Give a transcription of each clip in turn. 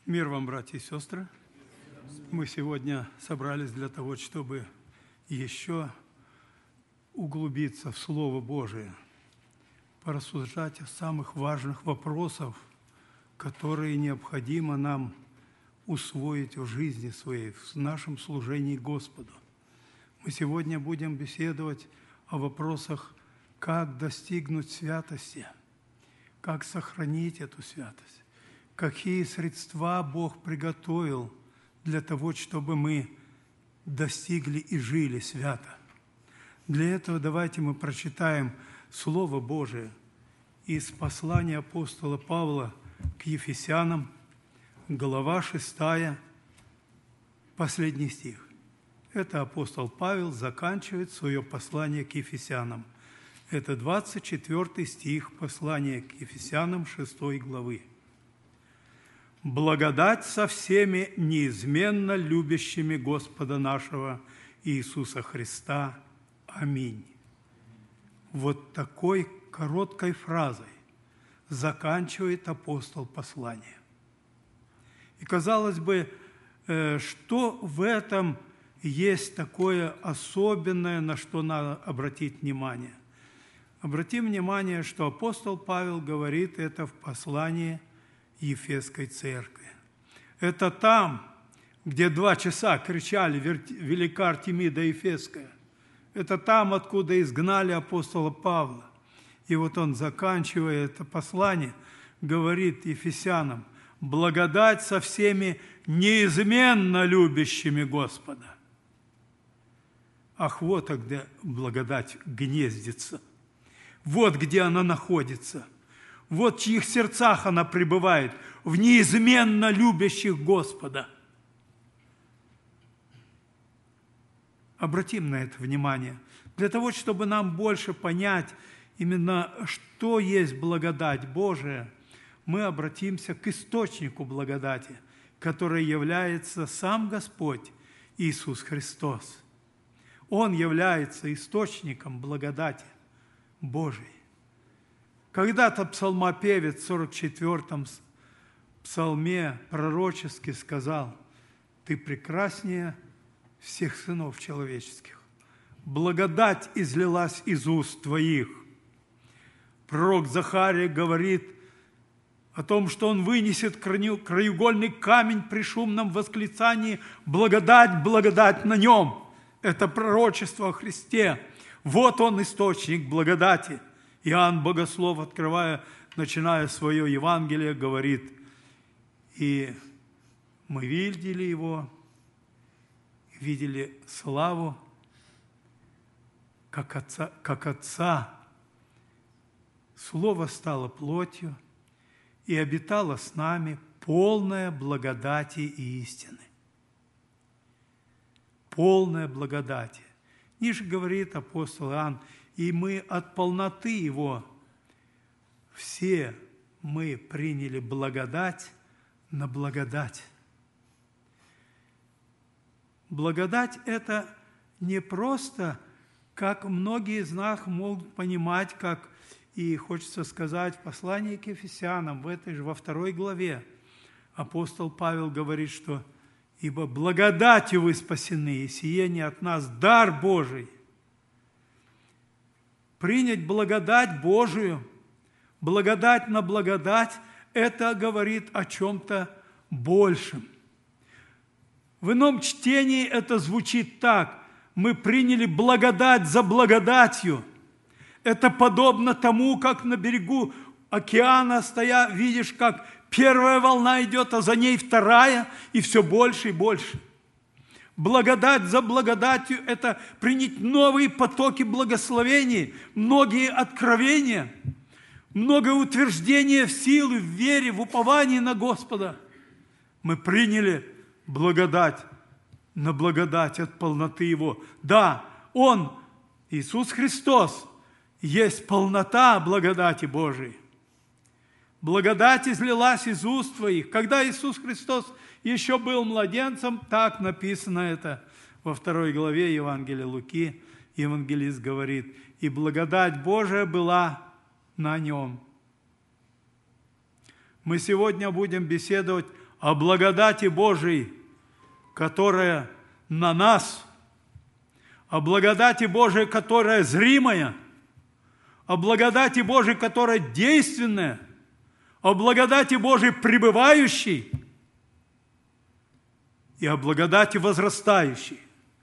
Мир вам, братья и сестры! Мы сегодня собрались для того, чтобы еще углубиться в Слово Божие, порассуждать о самых важных вопросах, которые необходимо нам усвоить в жизни своей, в нашем служении Господу. Мы сегодня будем беседовать о вопросах, как достигнуть святости, как сохранить эту святость, какие средства Бог приготовил для того, чтобы мы достигли и жили свято. Для этого давайте мы прочитаем Слово Божие из послания апостола Павла к Ефесянам, глава 6, последний стих. Это апостол Павел заканчивает свое послание к Ефесянам. Это 24 стих послания к Ефесянам 6 главы. «Благодать со всеми неизменно любящими Господа нашего Иисуса Христа. Аминь». Вот такой короткой фразой заканчивает апостол послание. И казалось бы, что в этом есть такое особенное, на что надо обратить внимание? Обратим внимание, что апостол Павел говорит это в послании Ефесской церкви. Это там, где 2 часа кричали «Велика Артемида Ефесская». Это там, откуда изгнали апостола Павла. И вот он, заканчивая это послание, говорит ефесянам: «Благодать со всеми неизменно любящими Господа». Ах, вот где благодать гнездится. Вот где она находится. Вот в чьих сердцах она пребывает, в неизменно любящих Господа. Обратим на это внимание, для того, чтобы нам больше понять именно, что есть благодать Божия, мы обратимся к источнику благодати, который является сам Господь Иисус Христос. Он является источником благодати Божией. Когда-то псалмопевец в 44-м псалме пророчески сказал: «Ты прекраснее всех сынов человеческих. Благодать излилась из уст твоих». Пророк Захария говорит о том, что он вынесет краеугольный камень при шумном восклицании: «Благодать, благодать на нем». Это пророчество о Христе. Вот он, источник благодати. Иоанн Богослов, открывая, начиная свое Евангелие, говорит: «И мы видели его, видели славу, как Отца. Слово стало плотью и обитало с нами, полное благодати и истины». Полное благодати. Ниже говорит апостол Иоанн: «И мы от полноты Его все мы приняли благодать на благодать». Благодать – это не просто, как многие из нас могут понимать, как и хочется сказать в послании к Ефесянам, во 2 главе, апостол Павел говорит, что «Ибо благодатью вы спасены, и сие не от нас, дар Божий». Принять благодать Божию, благодать на благодать – это говорит о чем-то большем. В ином чтении это звучит так: мы приняли благодать за благодатью. Это подобно тому, как на берегу океана стоя, видишь, как первая волна идет, а за ней вторая, и все больше и больше. Благодать за благодатью – это принять новые потоки благословений, многие откровения, многое утверждение в силе, в вере, в уповании на Господа. Мы приняли благодать на благодать от полноты Его. Да, Он, Иисус Христос, есть полнота благодати Божией. Благодать излилась из уст твоих. Когда Иисус Христос еще был младенцем, так написано это во 2 главе Евангелия Луки. Евангелист говорит: «И благодать Божия была на нем». Мы сегодня будем беседовать о благодати Божией, которая на нас, о благодати Божией, которая зримая, о благодати Божией, которая действенная, о благодати Божией пребывающей и о благодати возрастающей.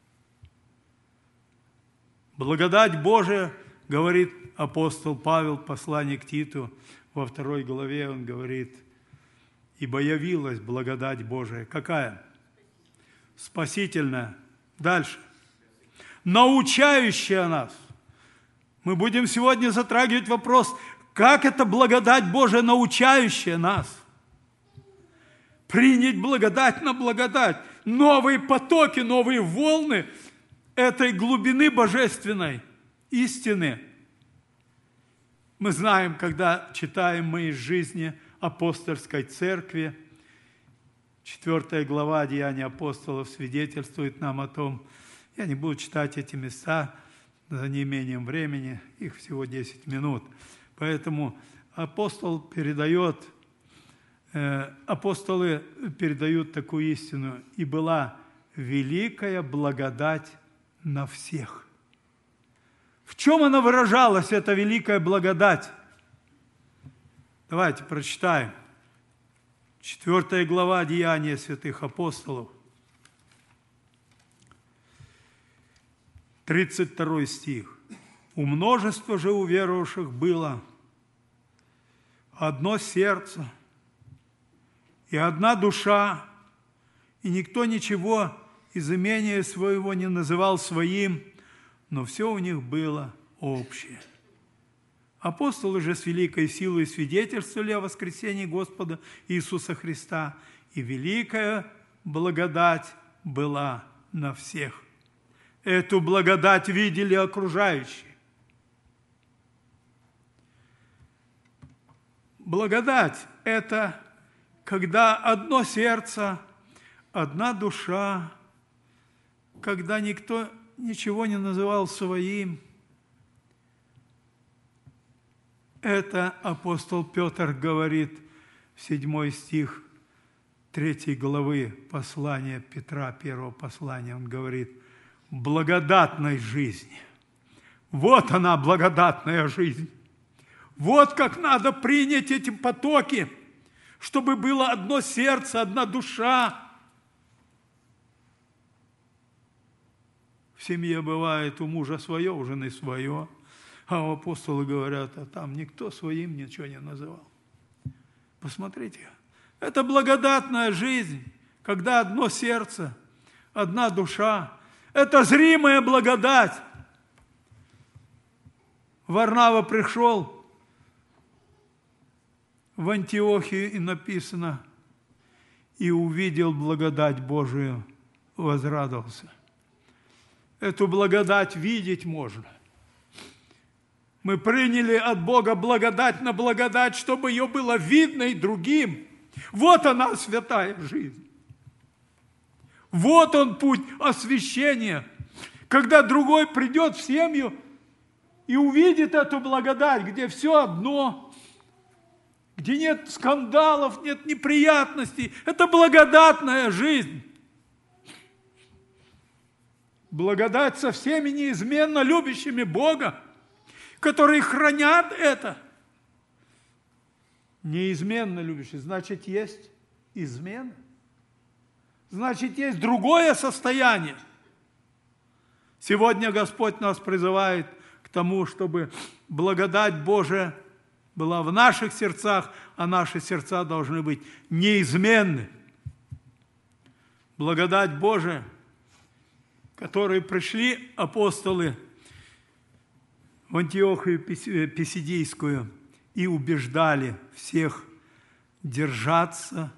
Благодать Божия, говорит апостол Павел, послание к Титу, во 2 главе он говорит, ибо явилась благодать Божия. Какая? Спасительная. Дальше. Научающая нас. Мы будем сегодня затрагивать вопрос, как эта благодать Божия, научающая нас. Принять благодать на благодать. Новые потоки, новые волны этой глубины божественной истины. Мы знаем, когда читаем мы из жизни апостольской церкви, 4 глава Деяний апостолов свидетельствует нам о том, я не буду читать эти места за неимением времени, их всего 10 минут. Поэтому апостолы передают такую истину. И была великая благодать на всех. В чем она выражалась, эта великая благодать? Давайте прочитаем. 4 глава Деяния святых апостолов, 32 стих. «У множества же уверовавших было одно сердце и одна душа, и никто ничего из имения своего не называл своим, но все у них было общее. Апостолы же с великой силой свидетельствовали о воскресении Господа Иисуса Христа, и великая благодать была на всех». Эту благодать видели окружающие. Благодать – это когда одно сердце, одна душа, когда никто ничего не называл своим. Это апостол Петр говорит в 7 стих 3 главы послания Петра, 1 послания. Он говорит: благодатной жизни. Вот она, благодатная жизнь. Вот как надо принять эти потоки, чтобы было одно сердце, одна душа. В семье бывает у мужа свое, у жены свое, а у апостолы говорят, а там никто своим ничего не называл. Посмотрите, это благодатная жизнь, когда одно сердце, одна душа. Это зримая благодать. Варнава пришел в Антиохию, и написано, и увидел благодать Божию, возрадовался. Эту благодать видеть можно. Мы приняли от Бога благодать на благодать, чтобы ее было видно и другим. Вот она, святая жизнь. Вот он путь освящения, когда другой придет в семью и увидит эту благодать, где все одно, где нет скандалов, нет неприятностей. Это благодатная жизнь. Благодать со всеми неизменно любящими Бога, которые хранят это. Неизменно любящие, значит, есть измена. Значит, есть другое состояние. Сегодня Господь нас призывает к тому, чтобы благодать Божия была в наших сердцах, а наши сердца должны быть неизменны. Благодать Божия, к которой пришли апостолы в Антиохию Писидийскую и убеждали всех держаться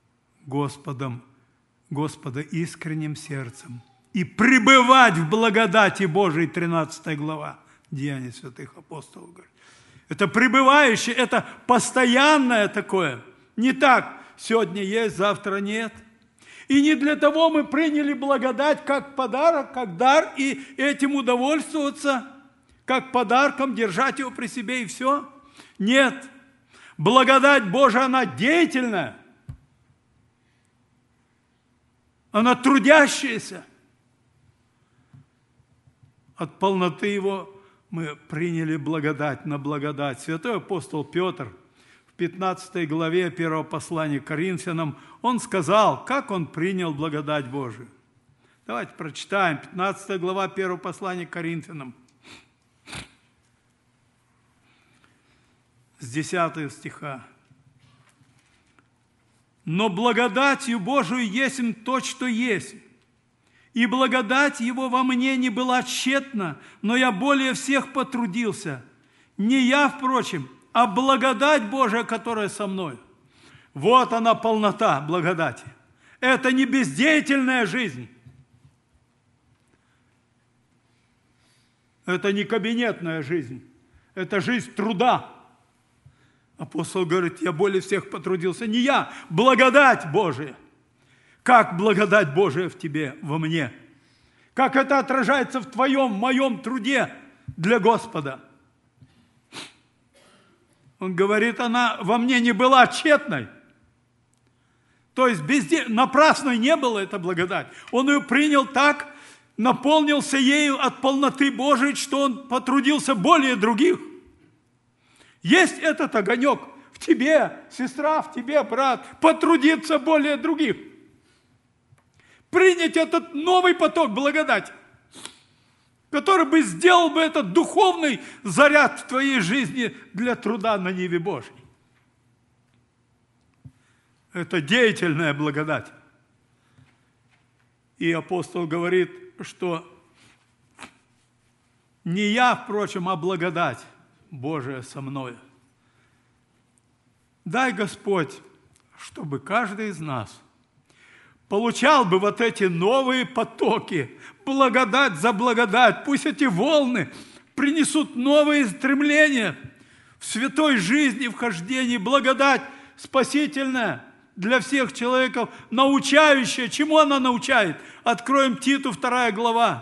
Господа искренним сердцем и пребывать в благодати Божией, 13 глава Деяний святых апостолов. Это пребывающее, это постоянное такое. Не так, сегодня есть, завтра нет. И не для того мы приняли благодать как подарок, как дар, и этим удовольствоваться, как подарком держать его при себе и все. Нет, благодать Божия, она деятельная. она трудящаяся. От полноты Его мы приняли благодать на благодать. Святой апостол Петр в 15 главе 1 послания к Коринфянам, он сказал, как он принял благодать Божию. Давайте прочитаем. 15 глава 1 послания к Коринфянам. С 10 стиха. «Но благодатью Божию есмь то, что есть. И благодать Его во мне не была тщетна, но я более всех потрудился. Не я, впрочем, а благодать Божия, которая со мной». Вот она полнота благодати. Это не бездеятельная жизнь. Это не кабинетная жизнь. Это жизнь труда. Апостол говорит, я более всех потрудился. Не я, благодать Божия. Как благодать Божия в тебе, во мне? Как это отражается в твоем, моем труде для Господа? Он говорит, она во мне не была тщетной. То есть напрасной не была эта благодать. Он ее принял так, наполнился ею от полноты Божией, что он потрудился более других. Есть этот огонек в тебе, сестра, в тебе, брат, потрудиться более других. Принять этот новый поток благодати, который бы сделал бы этот духовный заряд в твоей жизни для труда на ниве Божьей. Это деятельная благодать. И апостол говорит, что не я, впрочем, а благодать Божия со мною. Дай, Господь, чтобы каждый из нас получал бы вот эти новые потоки, благодать за благодать. Пусть эти волны принесут новые стремления в святой жизни, в хождении, благодать спасительная для всех человеков, научающая. Чему она научает? Откроем Титу, 2 глава.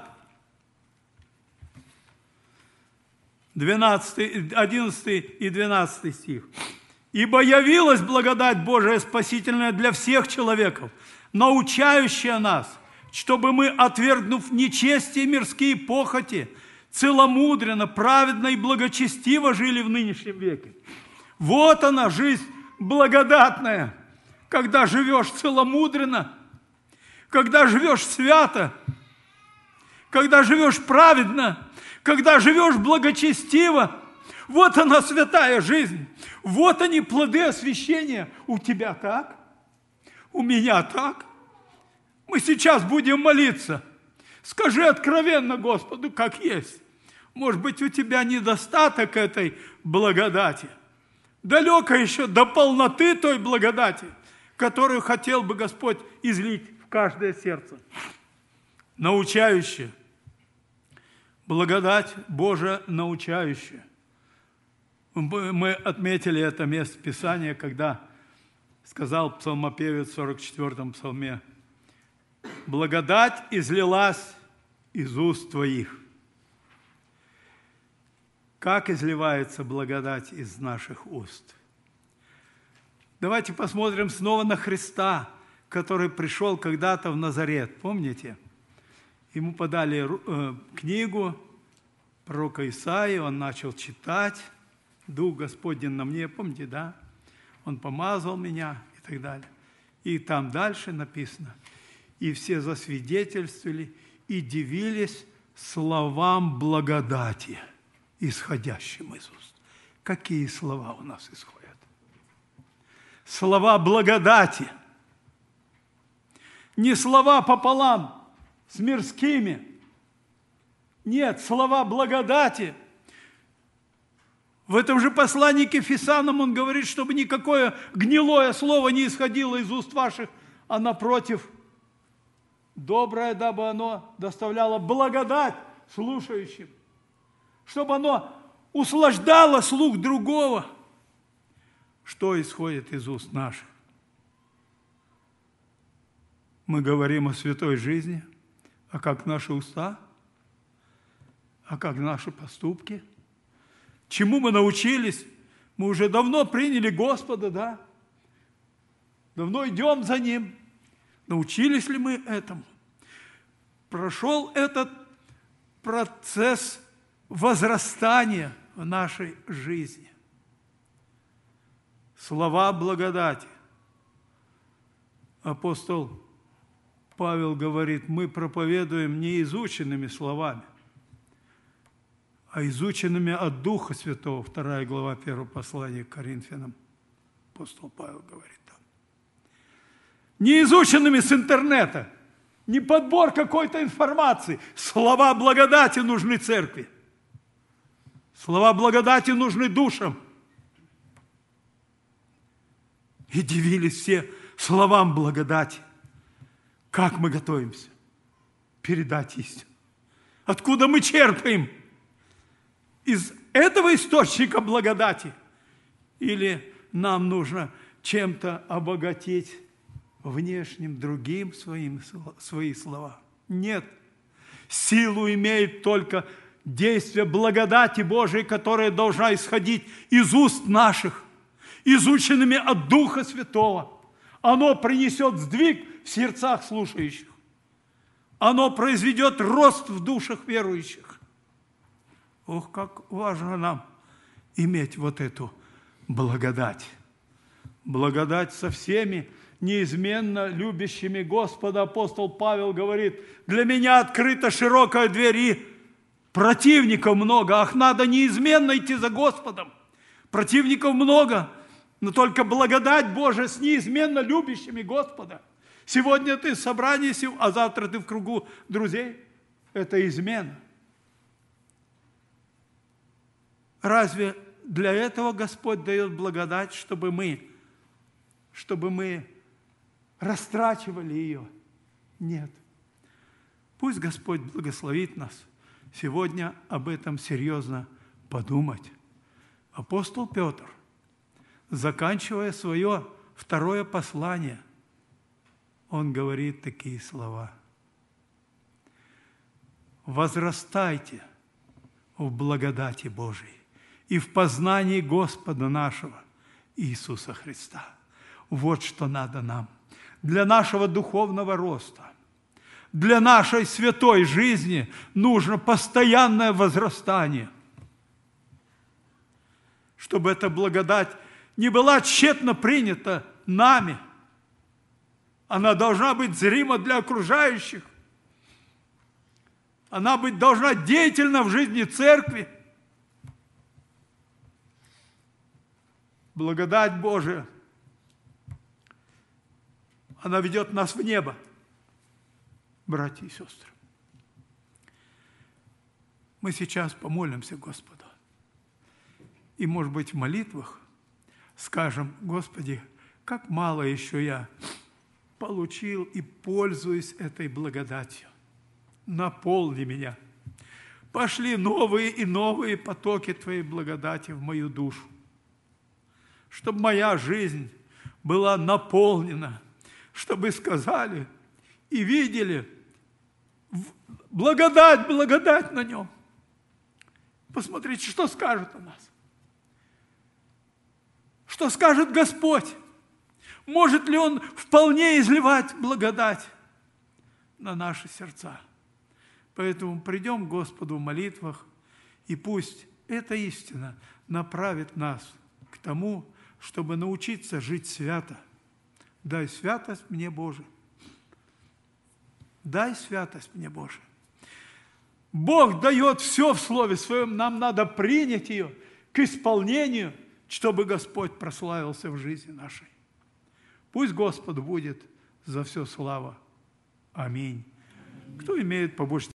11 и 12 стих. «Ибо явилась благодать Божия спасительная для всех человеков, научающая нас, чтобы мы, отвергнув нечестие мирские похоти, целомудренно, праведно и благочестиво жили в нынешнем веке». Вот она, жизнь благодатная, когда живешь целомудренно, когда живешь свято, когда живешь праведно, когда живешь благочестиво. Вот она, святая жизнь. Вот они, плоды освящения. У тебя так? У меня так? Мы сейчас будем молиться. Скажи откровенно Господу, как есть. Может быть, у тебя недостаток этой благодати. Далеко еще до полноты той благодати, которую хотел бы Господь излить в каждое сердце. Научающая. Благодать Божия научающая. Мы отметили это место Писания, когда сказал псалмопевец в 44-м псалме: «Благодать излилась из уст твоих». Как изливается благодать из наших уст? Давайте посмотрим снова на Христа, который пришел когда-то в Назарет. Помните? Ему подали книгу пророка Исаии, он начал читать. «Дух Господень на мне», помните, да? Он помазал меня и так далее. И там дальше написано: «И все засвидетельствовали и дивились словам благодати, исходящим из уст». Какие слова у нас исходят? Слова благодати. Не слова пополам с мирскими. Нет, слова благодати. В этом же послании к Ефесянам он говорит, чтобы никакое гнилое слово не исходило из уст ваших, а напротив, доброе, дабы оно доставляло благодать слушающим, чтобы оно услаждало слух другого. Что исходит из уст наших? Мы говорим о святой жизни, а как наши уста, а как наши поступки? Чему мы научились? Мы уже давно приняли Господа, да? Давно идем за Ним. Научились ли мы этому? Прошел этот процесс возрастания в нашей жизни. Слова благодати. Апостол Павел говорит, мы проповедуем не изученными словами, а изученными от Духа Святого. 2 глава 1 послания к Коринфянам. Апостол Павел говорит так. Не изученными с интернета, не подбор какой-то информации. Слова благодати нужны церкви. Слова благодати нужны душам. И дивились все словам благодати. Как мы готовимся передать истину? Откуда мы черпаем? Из этого источника благодати? Или нам нужно чем-то обогатить внешним, другим свои слова? Нет. Силу имеет только действие благодати Божией, которая должна исходить из уст наших, изученными от Духа Святого. Оно принесет сдвиг в сердцах слушающих. Оно произведет рост в душах верующих. Ох, как важно нам иметь вот эту благодать. Благодать со всеми неизменно любящими Господа. Апостол Павел говорит, для меня открыта широкая дверь, и противников много. Ах, надо неизменно идти за Господом. Противников много, но только благодать Божия с неизменно любящими Господа. Сегодня ты в собрании, а завтра ты в кругу друзей. Это измена. Разве для этого Господь дает благодать, чтобы мы растрачивали ее? Нет. Пусть Господь благословит нас сегодня об этом серьезно подумать. Апостол Петр, заканчивая свое второе послание, он говорит такие слова. «Возрастайте в благодати Божией и в познании Господа нашего Иисуса Христа». Вот что надо нам для нашего духовного роста. Для нашей святой жизни нужно постоянное возрастание, чтобы эта благодать не была тщетно принята нами. Она должна быть зрима для окружающих. Она должна быть деятельна в жизни церкви. Благодать Божия, она ведет нас в небо, братья и сестры. Мы сейчас помолимся Господу. И, может быть, в молитвах скажем: Господи, как мало еще я получил и пользуюсь этой благодатью. Наполни меня. Пошли новые и новые потоки Твоей благодати в мою душу, чтобы моя жизнь была наполнена, чтобы сказали и видели благодать, благодать на нем. Посмотрите, что скажет о нас. Что скажет Господь? Может ли Он вполне изливать благодать на наши сердца? Поэтому придем к Господу в молитвах, и пусть эта истина направит нас к тому, чтобы научиться жить свято. Дай святость мне, Боже. Дай святость мне, Боже. Бог дает все в Слове Своем, нам надо принять ее к исполнению, чтобы Господь прославился в жизни нашей. Пусть Господу будет за все слава. Аминь. Кто имеет побольше